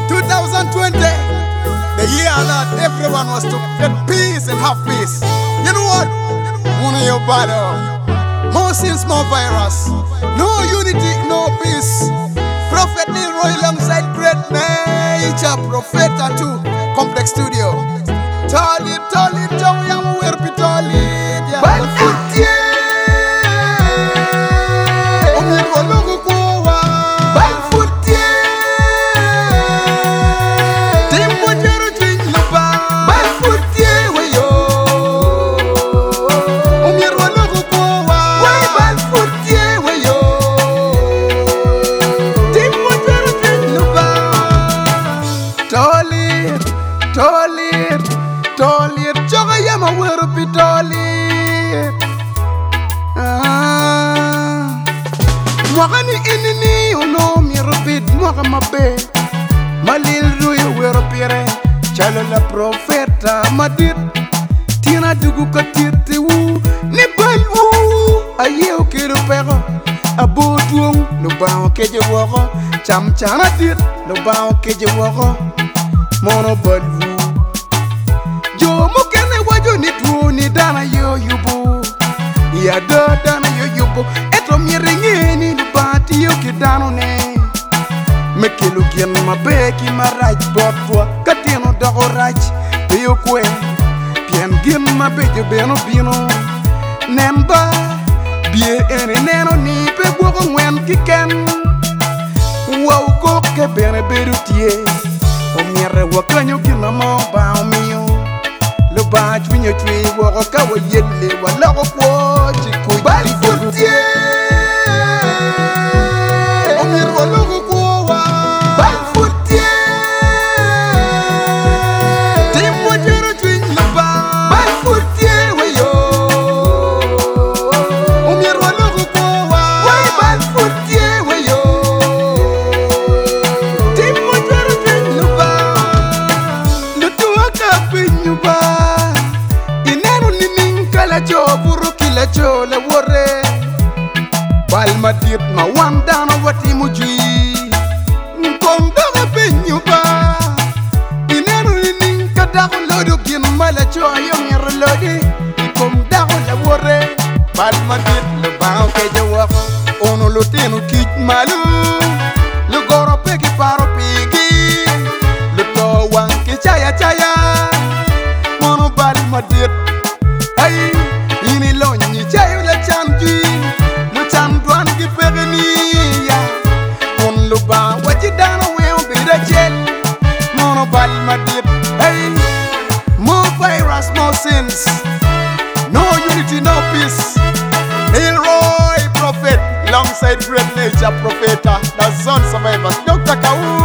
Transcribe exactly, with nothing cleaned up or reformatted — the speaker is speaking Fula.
twenty twenty, the year that everyone was to get peace and have peace. You know what? One of your battle. More sins, more virus. No unity, no peace. Prophet Leroy alongside great nature. Prophet too. Complex Studio. Tali, tali, tali, I'm werpi tali. Balfutie. Omi rolongo kwa. Balfutie. Timbo jero twin lupa. Balfutie weyo. Omi rolongo kwa. Way balfutie weyo. Timbo jero twin lupa. Tali, tali. Tolir, choga yama werpi tolir. Ah, mwagani inini ono mi repeat mwaga mabe. Malil ruyo werpire, chalo la profeta madit. Tina dugu katirte wu, ni balwu. Aye o kero pego, abo tuong, no bao keje woko. Cham chana tit, no bao keje woko. Mono balwu. Mukene wajo ni tu ni dana yo yubo ya do dana yo yubo eto miringi ni bati yo kidano ne mekelu kien mabeki maraj botwa katino dogo raj yo kwe pien gin mabejo beno bino nemba bie ene neno ni pe gwogo ngwen kiken wow ko ke bene beru tie o miere wakanyo kina mo ba o mio le badge winyo twi woro ka wo yelle wala ko ko ci ko bali futie o mi rolo ko ko wa bal futie timbo jero twi le ba bal futie we yo o mi rolo ko ko wa way bal futie we yo timbo jero twi le ba le tuwa ka pinyu ba cho buru kila cho la wore bal madit ma wanda no wati muji kom daga penyu ba inenu nin kada lodo gin mala cho yo ngir lodi kom daga la wore bal madit le ba ke jawa ono lo tenu kich malu le goro peki paro pigi le to wan ke chaya chaya mono bal madit ay ini lonyi chayo la chanji lu chan duan ki pegni ya on lu ba waji dano we on be da jet mono bal madit hey more virus more sins no unity no peace Leroy Prophet alongside great nature Propheta the son survivors Doctor Kau